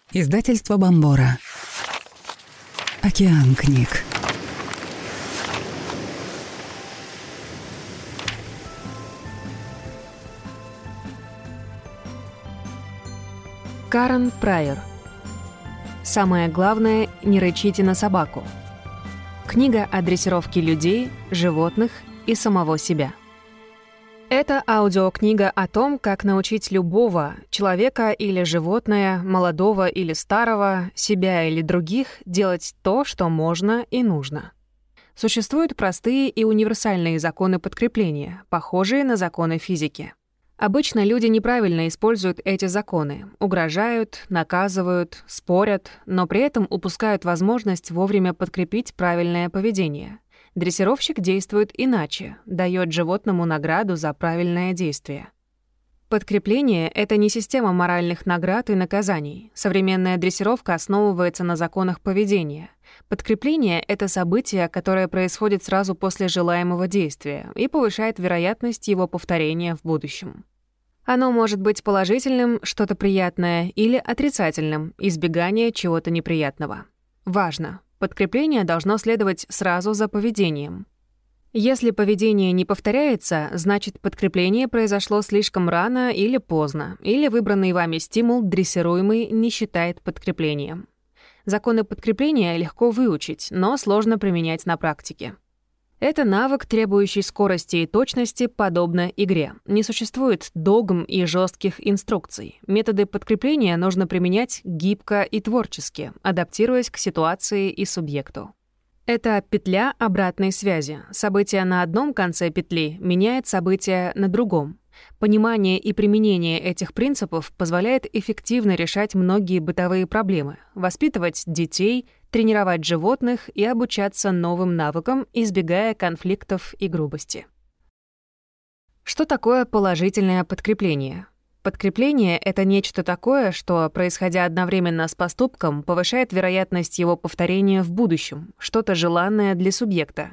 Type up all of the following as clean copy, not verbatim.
Издательство Бомбора. Океан книг. Карен Прайер. Самое главное — не рычите на собаку. Книга о дрессировке людей, животных и самого себя. Это аудиокнига о том, как научить любого человека или животное, молодого или старого, себя или других делать то, что можно и нужно. Существуют простые и универсальные законы подкрепления, похожие на законы физики. Обычно люди неправильно используют эти законы, угрожают, наказывают, спорят, но при этом упускают возможность вовремя подкрепить правильное поведение. Дрессировщик действует иначе, дает животному награду за правильное действие. Подкрепление — это не система моральных наград и наказаний. Современная дрессировка основывается на законах поведения. Подкрепление — это событие, которое происходит сразу после желаемого действия и повышает вероятность его повторения в будущем. Оно может быть положительным, что-то приятное, или отрицательным, избегание чего-то неприятного. Важно! Подкрепление должно следовать сразу за поведением. Если поведение не повторяется, значит, подкрепление произошло слишком рано или поздно, или выбранный вами стимул дрессируемый не считает подкреплением. Законы подкрепления легко выучить, но сложно применять на практике. Это навык, требующий скорости и точности, подобно игре. Не существует догм и жестких инструкций. Методы подкрепления нужно применять гибко и творчески, адаптируясь к ситуации и субъекту. Это петля обратной связи. Событие на одном конце петли меняет событие на другом. Понимание и применение этих принципов позволяет эффективно решать многие бытовые проблемы, воспитывать детей, тренировать животных и обучаться новым навыкам, избегая конфликтов и грубости. Что такое положительное подкрепление? Подкрепление — это нечто такое, что, происходя одновременно с поступком, повышает вероятность его повторения в будущем, что-то желанное для субъекта.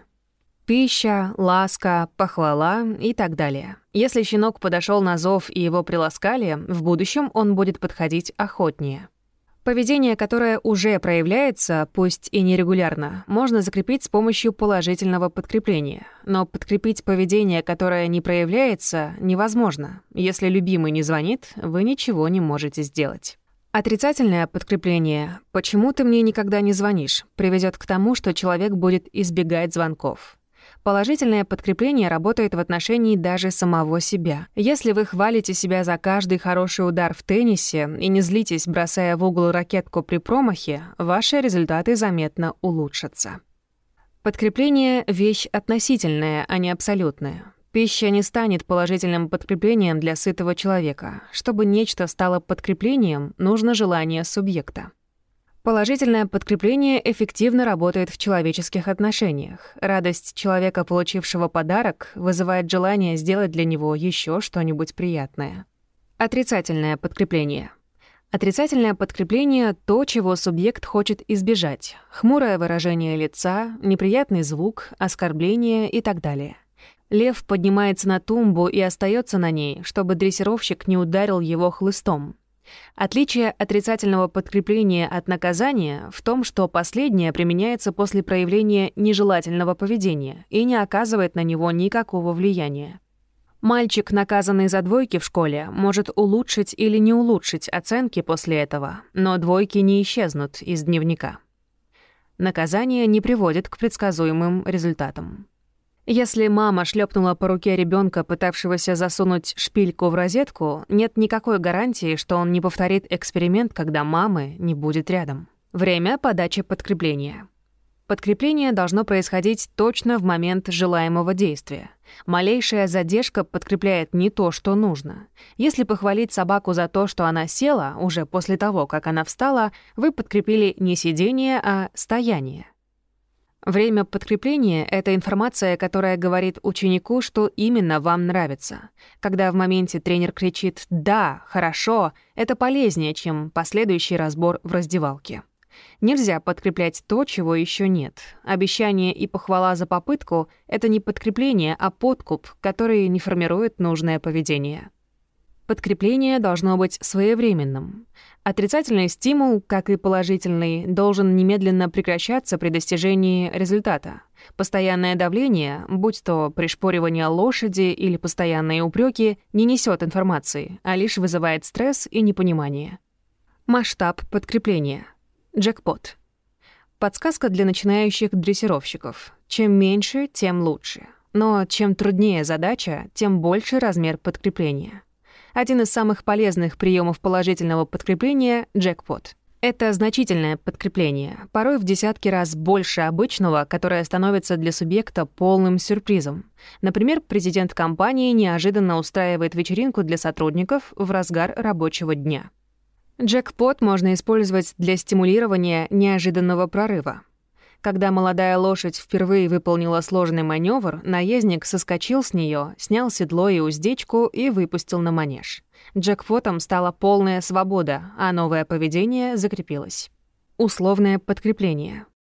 Пища, ласка, похвала и так далее. Если щенок подошел на зов и его приласкали, в будущем он будет подходить охотнее. Поведение, которое уже проявляется, пусть и нерегулярно, можно закрепить с помощью положительного подкрепления. Но подкрепить поведение, которое не проявляется, невозможно. Если любимый не звонит, вы ничего не можете сделать. Отрицательное подкрепление «почему ты мне никогда не звонишь» приведет к тому, что человек будет избегать звонков. Положительное подкрепление работает в отношении даже самого себя. Если вы хвалите себя за каждый хороший удар в теннисе и не злитесь, бросая в угол ракетку при промахе, ваши результаты заметно улучшатся. Подкрепление — вещь относительная, а не абсолютная. Пища не станет положительным подкреплением для сытого человека. Чтобы нечто стало подкреплением, нужно желание субъекта. Положительное подкрепление эффективно работает в человеческих отношениях. Радость человека, получившего подарок, вызывает желание сделать для него еще что-нибудь приятное. Отрицательное подкрепление. Отрицательное подкрепление — то, чего субъект хочет избежать. Хмурое выражение лица, неприятный звук, оскорбление и так далее. Лев поднимается на тумбу и остается на ней, чтобы дрессировщик не ударил его хлыстом. Отличие отрицательного подкрепления от наказания в том, что последнее применяется после проявления нежелательного поведения и не оказывает на него никакого влияния. Мальчик, наказанный за двойки в школе, может улучшить или не улучшить оценки после этого, но двойки не исчезнут из дневника. Наказание не приводит к предсказуемым результатам. Если мама шлепнула по руке ребенка, пытавшегося засунуть шпильку в розетку, нет никакой гарантии, что он не повторит эксперимент, когда мамы не будет рядом. Время подачи подкрепления. Подкрепление должно происходить точно в момент желаемого действия. Малейшая задержка подкрепляет не то, что нужно. Если похвалить собаку за то, что она села, уже после того, как она встала, вы подкрепили не сидение, а стояние. Время подкрепления — это информация, которая говорит ученику, что именно вам нравится. Когда в моменте тренер кричит «да, хорошо», это полезнее, чем последующий разбор в раздевалке. Нельзя подкреплять то, чего еще нет. Обещание и похвала за попытку — это не подкрепление, а подкуп, который не формирует нужное поведение. Подкрепление должно быть своевременным. Отрицательный стимул, как и положительный, должен немедленно прекращаться при достижении результата. Постоянное давление, будь то пришпоривание лошади или постоянные упреки, не несет информации, а лишь вызывает стресс и непонимание. Масштаб подкрепления. Джекпот. Подсказка для начинающих дрессировщиков. Чем меньше, тем лучше. Но чем труднее задача, тем больше размер подкрепления. Один из самых полезных приемов положительного подкрепления — джекпот. Это значительное подкрепление, порой в десятки раз больше обычного, которое становится для субъекта полным сюрпризом. Например, президент компании неожиданно устраивает вечеринку для сотрудников в разгар рабочего дня. Джекпот можно использовать для стимулирования неожиданного прорыва. Когда молодая лошадь впервые выполнила сложный маневр, наездник соскочил с нее, снял седло и уздечку и выпустил на манеж. Джекпотом стала полная свобода, а новое поведение закрепилось. Условное подкрепление.